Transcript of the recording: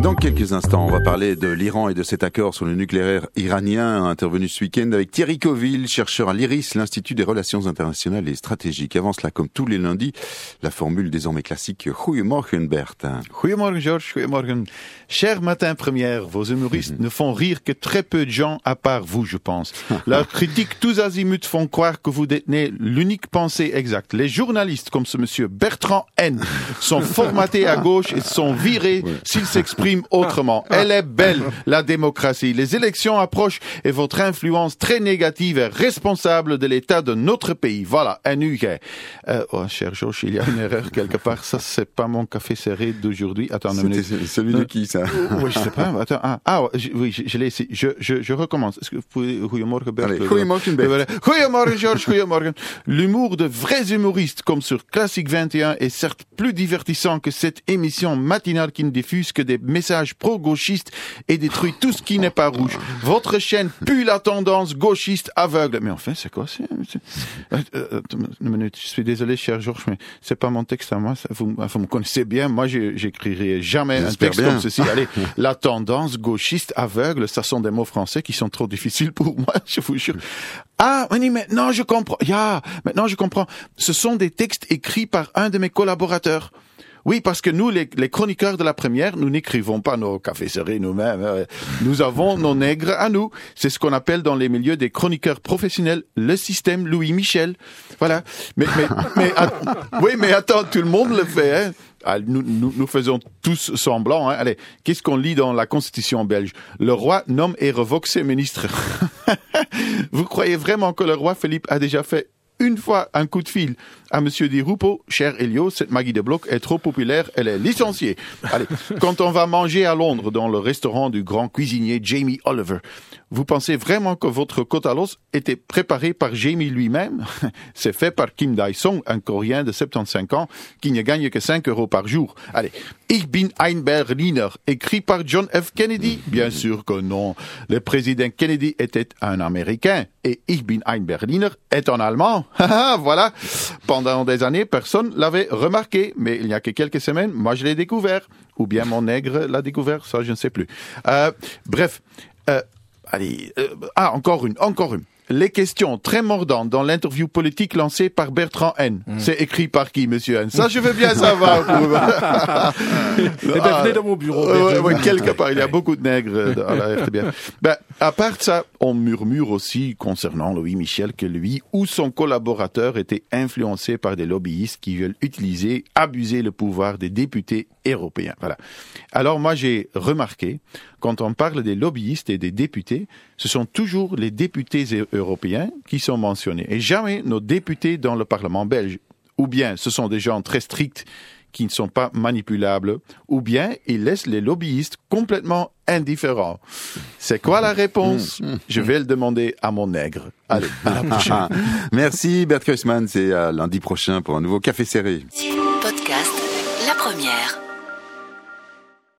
Dans quelques instants, on va parler de l'Iran et de cet accord sur le nucléaire iranien intervenu ce week-end avec Thierry Coville, chercheur à l'IRIS, l'Institut des Relations Internationales et Stratégiques. Avant cela, comme tous les lundis, la formule désormais classique « Goedemorgen Bert ». Goedemorgen Georges, goedemorgen. Cher matin première, vos humoristes ne font rire que très peu de gens à part vous, je pense. Leurs critiques tous azimuts font croire que vous détenez l'unique pensée exacte. Les journalistes comme ce monsieur Bertrand N sont formatés à gauche et sont virés s'ils s'expriment autrement. Elle est belle, la démocratie. Les élections approchent et votre influence très négative est responsable de l'état de notre pays. Voilà, un UK. Cher Georges, il y a une erreur quelque part. Ça, c'est pas mon café serré d'aujourd'hui. Attends une minute. C'était celui de qui, ça? Oui, je sais pas. Attends. Oui, je l'ai ici. Je recommence. Est-ce que vous pouvez... Goedemorgen, Bert. Allez, goedemorgen, Bert. Goedemorgen, Georges, goedemorgen. L'humour de vrais humoristes, comme sur Classique 21, est certes plus divertissant que cette émission matinale qui ne diffuse que des messages pro-gauchistes et détruit tout ce qui n'est pas rouge. Votre chaîne pue la tendance gauchiste aveugle. Mais enfin, c'est quoi? Une minute. Je suis désolé, cher Georges, mais c'est pas mon texte à moi. Vous me connaissez bien. Moi, j'écrirai jamais un texte comme ceci. Allez, la tendance gauchiste aveugle, ça sont des mots français qui sont trop difficiles pour moi, je vous jure. Ah, oui, maintenant je comprends. Maintenant je comprends. Ce sont des textes écrits par un de mes collaborateurs. Oui, parce que nous, les chroniqueurs de la première, nous n'écrivons pas nos cafés serrés nous-mêmes. Nous avons nos nègres à nous. C'est ce qu'on appelle dans les milieux des chroniqueurs professionnels le système Louis Michel. Voilà. Mais attends, tout le monde le fait, hein. Ah, nous faisons tous semblant, hein. Allez, qu'est-ce qu'on lit dans la Constitution belge? Le roi nomme et revoque ses ministres. Vous croyez vraiment que le roi Philippe a déjà fait une fois un coup de fil à Monsieur Di Rupo? Cher Elio, cette Maggie de Bloch est trop populaire, elle est licenciée. Allez, quand on va manger à Londres dans le restaurant du grand cuisinier Jamie Oliver, vous pensez vraiment que votre côte à l'os était préparée par Jamie lui-même? C'est fait par Kim Dae-sung, un Coréen de 75 ans qui ne gagne que 5 € par jour. Allez, Ich bin ein Berliner, écrit par John F. Kennedy? Bien sûr que non. Le président Kennedy était un Américain et Ich bin ein Berliner est en allemand. Voilà. Pendant des années, personne l'avait remarqué, mais il n'y a que quelques semaines, moi je l'ai découvert. Ou bien mon nègre l'a découvert, ça je ne sais plus. Bref. Allez, encore une. Les questions très mordantes dans l'interview politique lancée par Bertrand N. C'est écrit par qui, monsieur N? Ça, je veux bien savoir. Venez dans mon bureau. Quelque part, il y a beaucoup de nègres à la RTBF. À part ça, on murmure aussi concernant Louis Michel que lui ou son collaborateur étaient influencés par des lobbyistes qui veulent abuser le pouvoir des députés européens. Voilà. Alors moi, j'ai remarqué, quand on parle des lobbyistes et des députés, ce sont toujours les députés européens qui sont mentionnés et jamais nos députés dans le Parlement belge. Ou bien ce sont des gens très stricts qui ne sont pas manipulables, ou bien ils laissent les lobbyistes complètement indifférents. C'est quoi la réponse? Je vais le demander à mon nègre. Allez, à la prochaine. Merci Bert Kruisman, c'est lundi prochain pour un nouveau Café Serré. Podcast La Première.